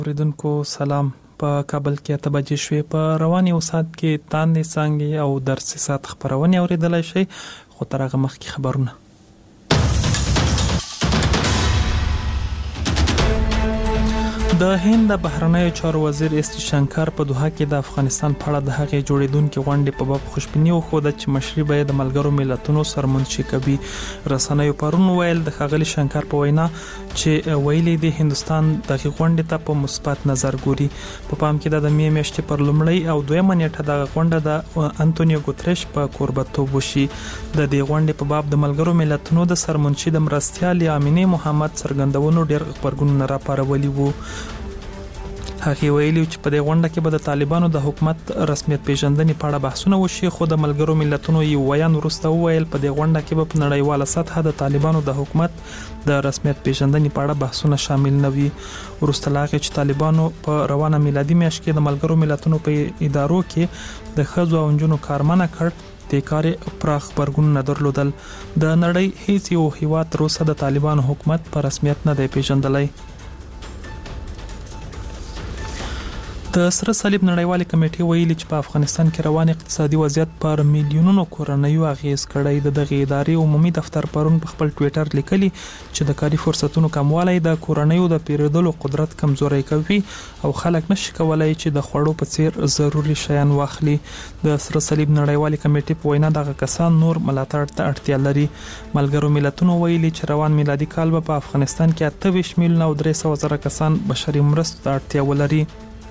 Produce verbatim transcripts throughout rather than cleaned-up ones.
اوریدونکو سلام. په کابل کې اته بجې شوې. په رواني اوسات کې تاندې څانګې او درسي سات خبرونه اوریدلای شي، خو تر هغه مخکې خبرونه. د هند د بهرنیو چارو وزیر اس شنکر په دوحه کې د افغانستان په اړه د هغې جوړیدونکو غونډې په باب خوشبیني وښوده چې مشري به د ملګرو ملتونو سرمنشي کوي. رسنیو پرون ویل د ښاغلي شنکر په وینا چې ویلي د هندستان د غونډې ته په مثبت نظر ګوري. په پام کې د مې میاشتې پر لومړۍ او دویمه نیټه د غونډه د انټونیو ګوتریش په کوربتوب وشي. د دې غونډې په باب د ملګرو ملتونو د سرمنشي د مرستیال یامینې محمد څرګندونو ډېر خبرګونونه راپارولي وو. هغه ویلي چې په دې غونډه کې به د طالبانو د حکومت رسمیت پیژندنې په اړه بحثونه وشي، خو د ملګرو ملتونو یو ویان وروسته وویل په دې غونډه کې به په نړیواله سطحه د طالبانو د حکومت د رسمیت پیژندنې په اړه بحثونه شامل نه وي. وروسته لا چې طالبانو په روانه میلادي میاشت کې د ملګرو ملتونو په ادارو کې د ښځو او نجونو کارمنه کړ، د کار پراخ خبرګونونه درلودل. د نړۍ هیڅ یو هیواد تر اوسه د طالبانو حکومت په رسمیت نه دی پیژندلی. د سره صلیب نړیوالې کمیټې ویلي چې په افغانستان کې روان اقتصادي وضعیت پر میلیونونو کورنیو اغیز کړی. د دغه ادارې عمومي دفتر پرون په خپل ټوئیټر لیکلي چې د کاري فرصتونو کموالی د کورنیو د پیرودلو قدرت کمزوري کوي او خلک نشي کولای چې د خوړو په څیر ضروري شیان واخلي. د سره صلیب نړیوالې کمیټې په وینا دغه کسان نور ملاتړ ته اړتیا لري. ملګرو ملتونو ویلي چې روان میلادي کال په افغانستان کې اته ویشت میلیونه او درې سوه زره کسان بشري مرستو ته اړتیا ولري.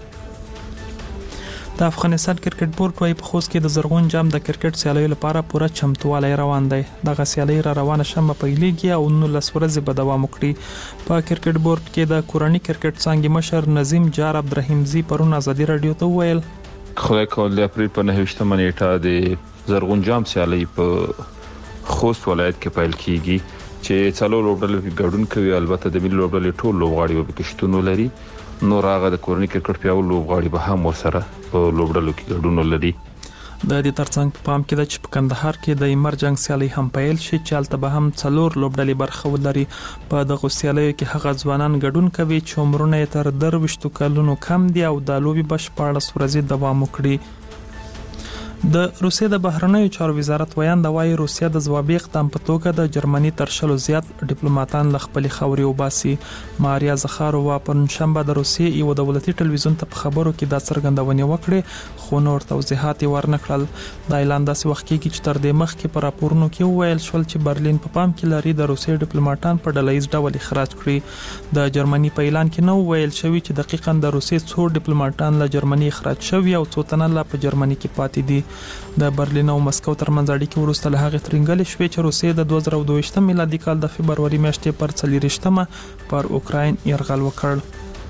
د افغانستان کرکټ بورډ وايي په خوست کې د زرغون جام د کرکټ سیالیو لپاره پوره چمتووالی روان دی. دغه سیالي را روانه شمه پیلېږي او نولس ورځې به دوام وکړي. په کرکټ بورډ کې د کورنۍ کرکټ څانګې مشر نظیم جار عبدالرحیمزي پرون ازادي رادیو ته وویل خدای کول د اپریل په نهه نیټه د زرغون جام سیالي په خوست ولایت کې پیل کیږي چې څلور لوبډلې ګډون کوي. البته د ملي لوبډلې ټول لوبغاړي به کې شتون ولري. نور هغه د کورنۍ کرکټ پیاوړي لوبغاړي به هم ورسره په لوبډلو کې ګډون ولري. د دې ترڅنګ په پام کې ده چې په کندهار کې د ایمرجنګ سیالي هم پیل شي چې هلته به هم څلور لوبډلې برخه ولري. په دغه سیالیو کې هغه ځوانان ګډون کوي چې عمرونه یې تر درویشتو کلونو کم دي او د لوبي به شپاړس ورځې دوام وکړي. د روسیې د بهرنیو چارو وزارت ویان د وايي روسیه د ځوابي اقدام په توګه د جرمني تر شلو زیات ډیپلوماټان له خپل خاورې وباسي. ماریا زخارووا په شنبه د روسیې یو دولتي ټلویزیون ته په خبرو کې دا څرګندونه وکړه، خو نور توضیحات یې ورنکړل. دا اعلان داسې وخت کې چې تر دې مخکې په راپورونو کې وویل شول چې برلین په پام کې لري د روسیې ډیپلوماټان په ډلهییز ډول اخراج کړي. د جرمني په اعلان کې نو ویل شوی چې دقیقاً د روسیې څو ډیپلوماټان له جرمني اخراج شوي او څو تنه لا په جرمني کې پاتې دي. د برلین او مسکو ترمنځ اړیکې وروسته له هغې ترنګلې شوې چې روسیې د دوه زره دوه میلادي کال د فبروري میاشتې پر څلوېښتمه پر اوکراین یرغل وکړ.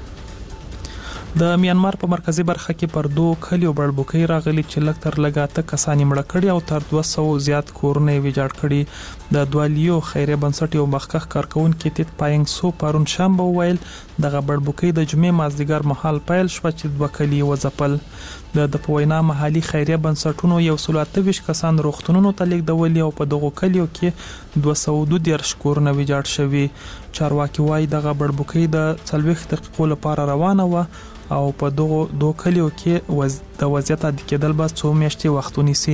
د میانمار په مرکزی برخه کې پر دوه کلیو بړبوکۍ راغلي چې لږ تر لږه اته کسان مړه کړي او تر دوه سوه زیات کورونه یې ویجاړ کړي. د دوالیو خیریه بنسټ یو مخکښ کارکونکي تیت پاینګ سو پرون شنبه وویل دغه بړبوکۍ د جمعې مازدیګر مهال پیل شوه چې دوه کلي وځپل. د د په وینا محلي خیریه بنسټونو یو سل اته ویشت کسان روغتونونو ته لیږدولي او په دغو کلیو کې دوه سوه دوه دېرش کورونه ویجاړ شوي. چارواکي وایي دغه بړبوکۍ د څلوېښت دقیقو لپاره روانه وه او په دغو دوه کلیو کې وز... د وضعیت عادي کېدل به څو میاشتې وخت ونیسي.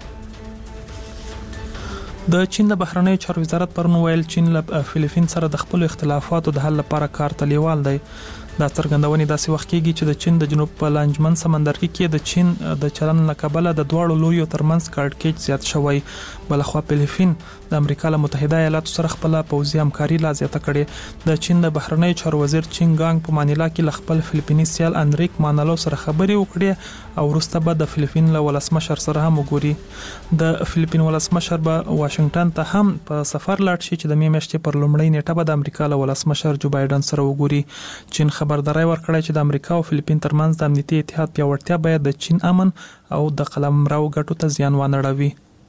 د چین د بهرنیو چارو وزارت پرون ویل چین له فلیپین سره د خپل اختلافاتو د حل لپاره کار ته لیوال دی. دا څرګندونې داسې وخت کېږي چې د چین د جنوب په لانجمن سمندرګي کې د چین د چلن له کبله د دواړو لویو ترمنځ کړکېچ زیات شوی. بلخوا فلیپین د امریکا له متحده ایالاتو سره خپل پوځي همکاري لا زیاته کړې. د چین د بهرنیو چارو وزیر چینګ ګانګ په مانیلا کې له خپل فلیپیني سیال انریک مانالو سره خبرې وکړې او وروسته به د فلیپین له ولسمشر سره هم وګوري. د فلیپین ولسمشر به واشنگټن ته هم په سفر لاړ شي چې د مې میاشتې پر لومړۍ نیټه به د امریکا له ولسمشر جو بایدن سره وګوري. چین خبرداري ورکړی چې د امریکا او فلیپین ترمنځ د امنیتي اتحاد پیاوړتیا باید د چین امن او د قلمرو ګټو ته زیان ونه رسوي.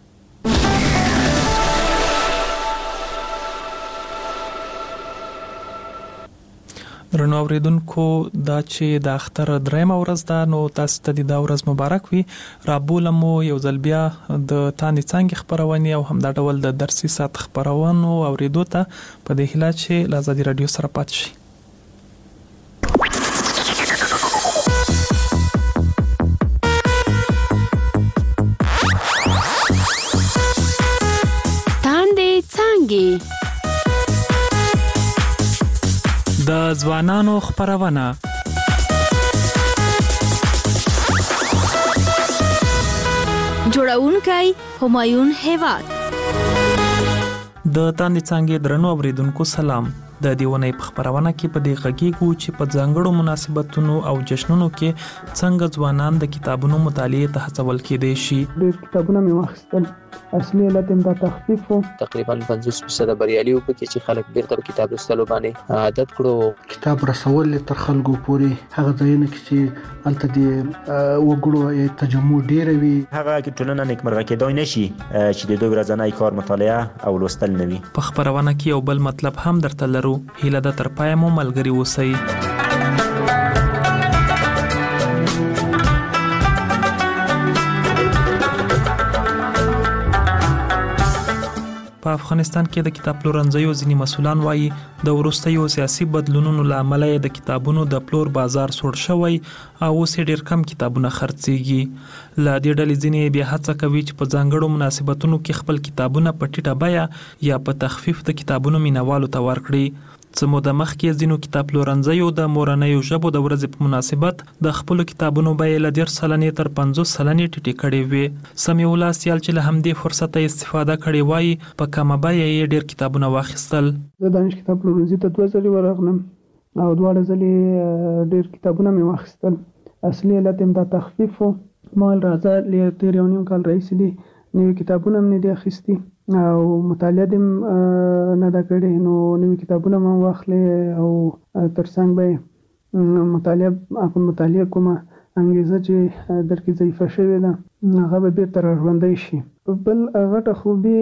درنو اوریدونکو دا چې د اختر درېمه ورځ ده نو تاسو ته د دا ورځ مبارک وي. رابولمو یو ځل بیا د تاندې څانګې خبرونه او هم دا ډول د درسي سات خبرونه اوریدو ته په دې هیله چې له ازادي رادیو سره پات شي. د ځوانانو خپرونه. جوړونکی همایون هیواد. د تاندې څانګې درنو اوریدونکو سلام. د دیونې په خبرونه کې په دې غږیږو چې په ځانګړو مناسبتونو او جشنونو کې څنګه ځوانان د کتابونو مطالعې ته هڅول کېدای شي. ډېر کتابونه مې واخیستل. اصلي علت هم دا تخفیف و. تقریبا پنځوس فیصد بریالي وو پکې چې خلک بیرته کتاب لوستلو باندې عادت کړو. کتاب رسول تر خلکو پورې هغه ځایونه کې چې هلته د وګړو تجمع ډېره وي، هغه کې ټولنه نیکمرغه کېدای نشي چې د دوی ورځنی کار مطالعه او لوستل نه وي. په خبرونه کې یو بل مطلب هم درته لرو. هیله ده تر پایه مو ملګري اوسئ. په افغانستان کې د کتاب پلورنځیو ځینې مسؤلان وایي د وروستیو سیاسي بدلونونو له امله د کتابونو د پلور بازار سوړ شوی او اوس ډېر کم کتابونه خرڅېږي. له دې ډلې ځینې بیا هڅه کوي چې په ځانګړو مناسبتونو کې خپل کتابونه په ټیټه بیه یا په تخفیف د کتابونو مینوالو ته ورکړي. څه موده مخکې ځینو کتاب پلورنځیو د مورنیو ژبو د ورځې په مناسبت د خپلو کتابونو بیې له ډېر سلنې تر پنځوس سلنې ټیټې کړې وې. سمیع الله سیال چې له همدې فرصته استفاده کړې وایي په کمه بیه یې ډېر کتابونه واخیستل. زه دانش کتاب پلورنځي ته دوه ځلې ورغلم او دواړه ځلې ډېر کتابونه مې واخیستل. اصلي علت هم دا تخفیف و. ما راځه له تېر یو نیم کال راهیسې دي نوي کتابونه مې دي اخیستي او مطالعه دې نه ده کړې، نو نوي کتابونه مې واخلې او ترڅنګ به مطالعه هغه مطالعه کومه انګیزه چې در کې ضعیفه شوې ده هغه به بېرته راژوندی شي. بل غټه خوبي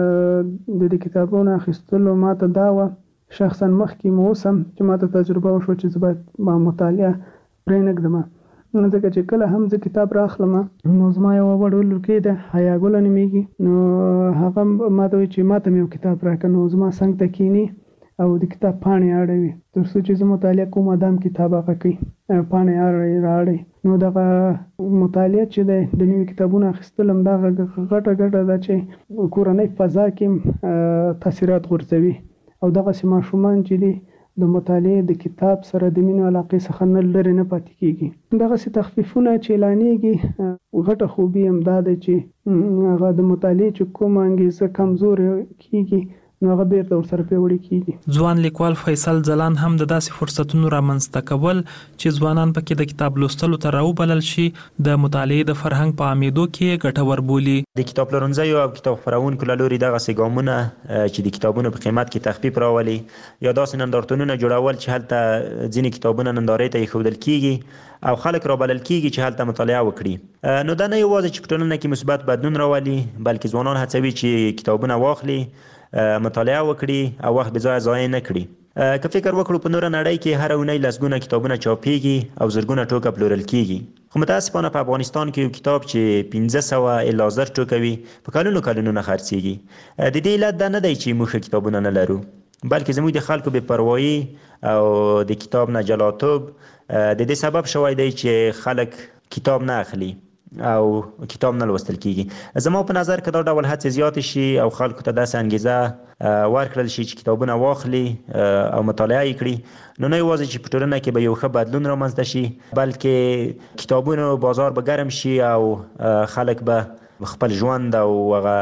د دې کتابونو اخیستلو ما ته دا وه شخصا مخکې مو اوسم چې ما ته تجربه وشوه چې زه باید مطالعه پرېنږدم، ځکه چې کله هم زه کتاب راخلم نو زما یوه وړ لورکۍ ده حیا ګله نومیږي، نو هغه ما ته وایي چې ما ته مې یو کتاب راکړه، نو زما څنګ ته کښېني او د کتاب پاڼې اړوي تر څو چې زه مطالعه کوم ادم کتاب هغه کوي پاڼې اړوي راړي. نو دغه مطالعه چې دی د نوي کتابونو اخیستل هم دغه غټه ګټه ده چې کورنۍ فضا کې تاثیرات غورځوي او دغسې ماشومان چې دي د مطالعې د کتاب سره د مینې علاقې څخه نه لرې نه پاتې کېږي. دغسې تخفیفونه چې اعلانېږي غټه خوبي هم دا دی چې هغه د مطالعې چې کومه انګیزه کمزورې کېږي نو هغه بیرته ورسره پیاوړې کېږي. ځوان لیکوال فیصل ځلان هم د داسې فرصتونو رامنځته کول چې ځوانان پکې د کتاب لوستلو ته راوبلل شي د مطالعې د فرهنګ په عامېدو کې ګټور بولي. د کتاب پلورنځیو او کتاب خپرونکو له لوري دغسې ګامونه چې د کتابونو په قیمت کې تخفیف راولي یا داسې نندارتونونه جوړول چې هلته ځینې کتابونه نندارې ته ایښودل کېږي او خلک رابلل کېږي چې هلته مطالعه وکړي. نو دا نه یوازې چې په ټولنه کې مثبت بدلون راولي بلکې ځوانان هڅوي چې کتابونه واخلي، مطالعه وکړي او وخت بې ځایه ضایع نه کړي. که فکر وکړو په نوره نړۍ کې هره اونۍ لسګونه کتابونه چاپېږي او زرګونه ټوکه پلورل کېږي، خو متاسفانه په افغانستان کې یو کتاب چې پنځه سوه الا زر ټوکه وي په کلونو کلونو نه خرڅېږي. د دې علت دا نه دی چې موږ ښه کتابونه نه لرو بلکې زموږ د خلکو بې پروایي او د کتاب نه جلاتوب د دې سبب شوی دی چې خلک کتاب نه اخلي او کتاب نه لوستل کېږي. زما په نظر که دا ډول هڅې زیاتې شي او خلکو ته داسې انګیزه ورکړل شي چې کتابونه واخلي او مطالعه یې کړي نو نه یوازې چې په ټولنه کې به یو ښه بدلون رامنځته شي بلکې کتابونو بازار به ګرم شي او خلک به خپل ژوند او هغه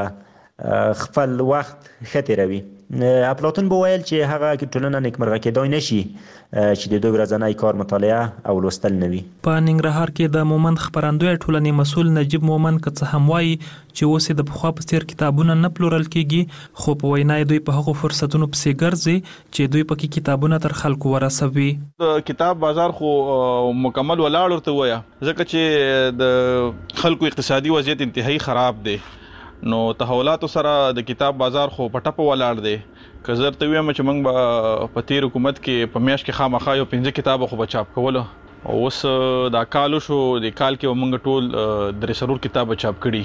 خپل وخت ښه تېروي. افلاطون به ویل چې هغه ټولنه نیکمرغه کېدای نشي چې د دوی ورځنی کار مطالعه او لوستل نه وي. په ننګرهار کې د مومند خپرندوی ټولنې مسؤل نجیب مومند که څه هم وایي چې اوس د پخوا په څېر کتابونه نه پلورل کېږي، خو په وینا دوی په هغو فرصتونو پسې ګرځي چې دوی پکې کتابونه تر خلکو ورسوي. د کتاب بازار خو مکمل ولاړ ورته وایه ځکه چې د خلکو اقتصادي وضعیت انتهایی خراب دی، نو تحولاتو سره د کتاب بازار خو په ټپه ولاړ دی. که زه درته ووایم چې موږ به په تېر حکومت کې په میاشت کې خامخا یو پنځه کتابه خو به چاپ کولو، اوس دا کال وشو د کال کې به موږ ټول درې څلور کتابه چاپ کړي،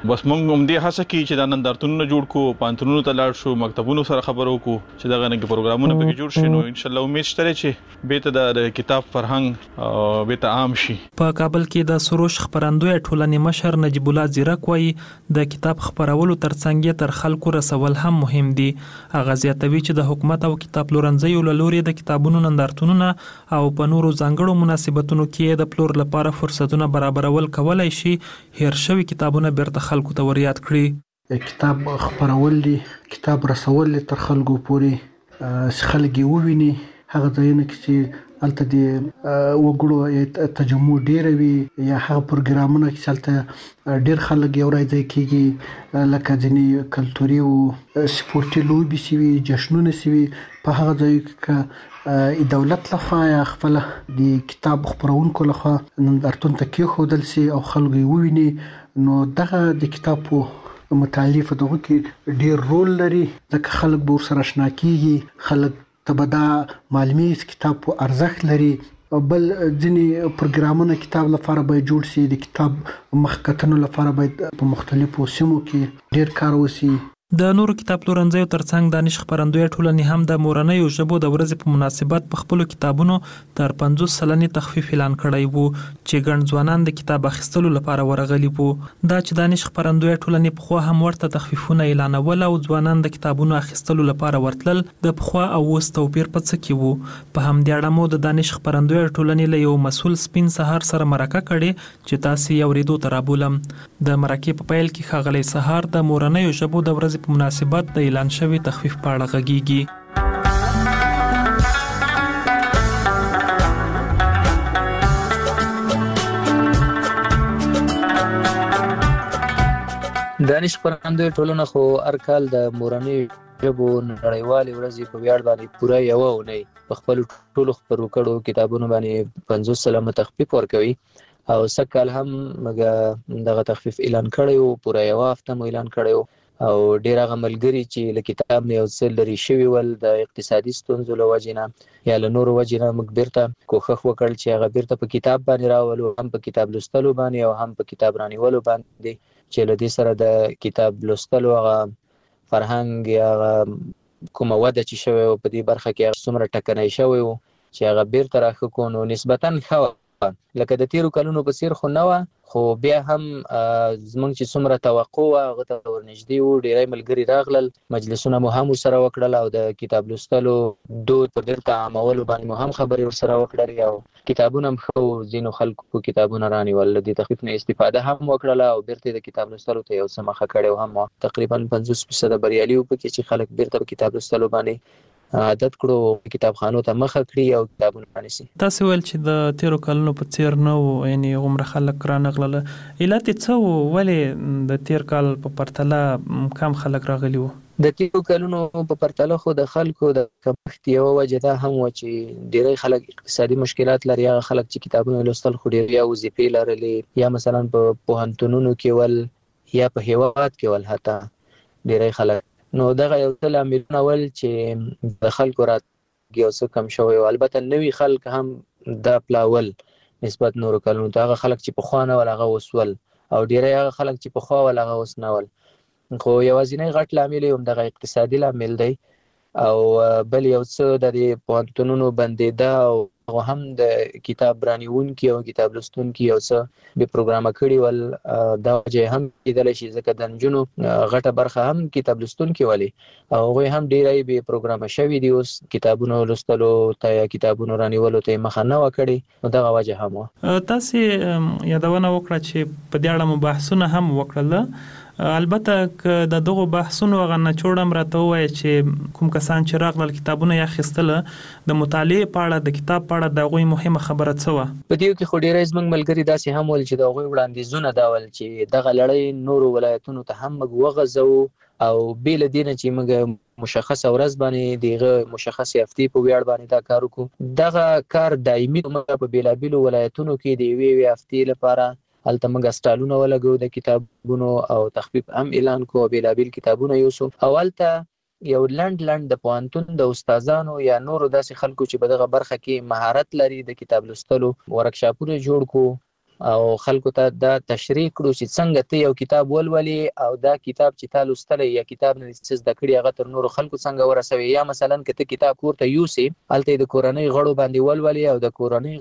بس موږ هم دې هڅه کوي چې دا نندارتونونه جوړ کو، پانتونونو ته لاړ شو، مکتبونو سره خبرو کو چې دغه نه پروګرامونه پکې جوړ شي. نو ان شاء الله امید شته چې به ته د کتاب فرهنګ او به ته عام شي. په کابل کې د سروش خبرندوی ټولنې مشر نجیب الله زیرک وایي د کتاب خبرولو ترڅنګ تر خلکو رسول هم مهم دي. هغه زیاتوي چې د حکومت او کتاب پلورنځیو له لوري د کتابونو نندارتونونه او په نورو ځانګړو مناسبتونو کې د پلور لپاره فرصتونه برابرول کولای شي هیر شوی کتابونه بیرته خلکو ته ور یاد کړي. کتاب خبرول دي، کتاب رسول تر خلکو پورې خلک وویني. هغه ځایونه چې الته د وګړو تجمع ډیر وي یا هغه پروګرامونه چې الته ډیر خلک یو راځي کیږي، لکه ځینې کلتوري او سپورتي لوبي سوي، جشنونه سوي، په هغه ځای کې دولت لخوا یا خپل د کتاب خبرونکو لخوا نندارتون ته کېښودل سي او خلک وویني. نو دغه د کتاب په متعلق دغه کې ډیر رول لري، ځکه خلک به سره آشنا کیږي، خلک تبدا معلومات کتاب په ارزښت لري. بل ځینې پروګرامونه کتاب لپاره به جوړ شي، د کتاب مخکتنو لپاره به په مختلفو سیمو کې ډیر کار وشي. د نورو کتاب پلورنځیو ترڅنګ دانش خبرندوی ټولنې هم د مورنیو ژبو د ورځې په مناسبت په خپلو کتابونو تر پنځوس سلنې تخفیف اعلان کړی وو چې ګڼ ځوانان د کتاب اخیستلو لپاره ورغلي وو. دا چې دانش خبرندوی ټولنې پخوا هم ورته تخفیفونه اعلانول او ځوانان د کتابونو اخیستلو لپاره ورتلل، د پخوا او اوس توپیر په څه کې وو؟ په همدې اړه مو د دانش خبرندوی ټولنې له یو مسؤل سپین سهار سره مرکه کړې چې تاسو یې اورېدو ته رابولم. د مرکې په پیل کې ښاغلی سهار د مورنیو ژبو د ورځې په مناسبت د اعلان شوی تخفیف په اړه غږیږي. دانش خبرندوی ټولنه خو هر کال د مورنیو ژبو نړیوالې ورځې په ویاړ باندې پوره یوه اونۍ په خپلو ټولو خپرو کړو کتابونو باندې پنځوس سلنه تخفیف ورکوي او سږ کال هم موږ دغه تخفیف اعلان کړی و، پوره یوه هفته مو اعلان کړی و او ډیر هغه ملګري چې له کتاب نه یو څه لرې شوي ول د اقتصادي ستونزو له وجې نه یا له نورو وجې نه، موږ بیرته کوښښ وکړ چې هغه بیرته په کتاب باندې راولو، هم په کتاب لوستلو باندې او هم په کتاب رانیولو باندې، چې له دې سره د کتاب لوستلو هغه فرهنګ یا هغه کومه وده چې شوی و په دې برخه کې څومره ټکنی شوی و چې هغه بیرته راښه کړو. نو نسبتاً ښه وه، لکه د تیرو کلونو په څیر خو نه وه، خو بیا هم زموږ چې څومره توقع وه هغه ته ورنږدې وو. ډېری ملګري راغلل، مجلسونه مو هم ورسره وکړل او د کتاب لوستلو دود په بیرته عامولو باندې مو هم خبرې ورسره وکړلې او کتابونه هم ښه وو. ځینو خلکو کتابونه رانیول، له دې تخفیف نه استفاده هم وکړله او بیرته د کتاب لوستلو ته یو څه مخه کړی هم وه. تقریبا پنځوس فیصده بریالي وو پکې چې خلک بیرته په کتاب لوستلو باندې عادت کړو، کتابخانو ته مخه کړي او کتابونه رانیسي. تاسو ویل چې د تیرو کلونو په څیر نه وو، یعنی عمر خلک رانغلل، علت څه وو؟ ولې د تیر کال په پرتله کم خلک راغلي وو؟ د تیرو کلونو په پرتله خو د خلکو د کمښت یوه وجه دا هم وه چې ډېری خلک اقتصادي مشکلات لري. هغه خلک چې کتابونه لوستل خو ډېر یا وظیفې لرلې یا مثلا په پوهنتونونو کې ول یا په هیواد کې ول، حتی ډېری خلک. نو دغه یو څه لاملونه ول چې د خلکو راتګ یو څه کم شوی و. البته نوي خلک هم دا پلاول نسبت نورو کلونو ته، هغه خلک چې پخوا نه ول هغه اوس ول او ډېری هغه خلک چې پخوا ول هغه اوس نه ول. خو یوازینی غټ لامل یې همدغه اقتصادي لامل دی او بل یو څه د دې پوهنتونونو بندېده او هغه هم د کتاب رانیونکي او کتاب لوستونکي یو څه بې پروګرامه کړي ول. دا وجه هم کېدلی شي ځکه د نجونو غټه برخه هم کتاب لوستونکي ولي او هغوی هم ډېری بې پروګرامه شوي دي، اوس کتابونو لوستلو ته یا کتابونو رانیولو ته یې مخه نه وه کړې. نو دغه وجه هم وه. تاسې یادونه وکړه چې په دې اړه مو بحثونه هم وکړل. البته که د دغو بحثونو هغه نچوړ هم راته ووایه چې کوم کسان چې راغلل کتابونه یې اخیستله، د مطالعې په اړه د کتاب په اړه د هغوی مهمه خبره څه وه؟ په دې کې خو ډېری زموږ ملګري داسې هم ول چې د هغوی وړاندیزونه دا ول چې دغه لړۍ نورو ولایتونو ته هم موږ وغځوو او بې له دې نه چې موږ مشخصه ورځ باندې دغه مشخصې هفتې په ویاړ باندې دا کار وکړو. دغه کار دایمي موږ په بېلابېلو ولایتونو کې د یوې یوې هفتې لپاره هلته موږ سټالونه ولګو د کتابونو او تخفیف هم اعلان کړو، بېلابېل کتابونه یوسو او هلته یو لنډ لنډ د پوهنتون د استادانو یا نورو داسې خلکو چې په دغه برخه کې مهارت لري د کتاب لوستلو ورکشاپونه جوړ کړو او خلکو ته دا تشریح کړو چې څنګه ته یو کتاب ولولي او دا کتاب چې تاسو لوستلی یا کتاب نه څه زده کړی هغه تر نورو خلکو څنګه ورسوي، یا مثلا که ته کتاب کور ته یوسي هلته د کورنۍ غړو باندې ولولي او د کورنۍ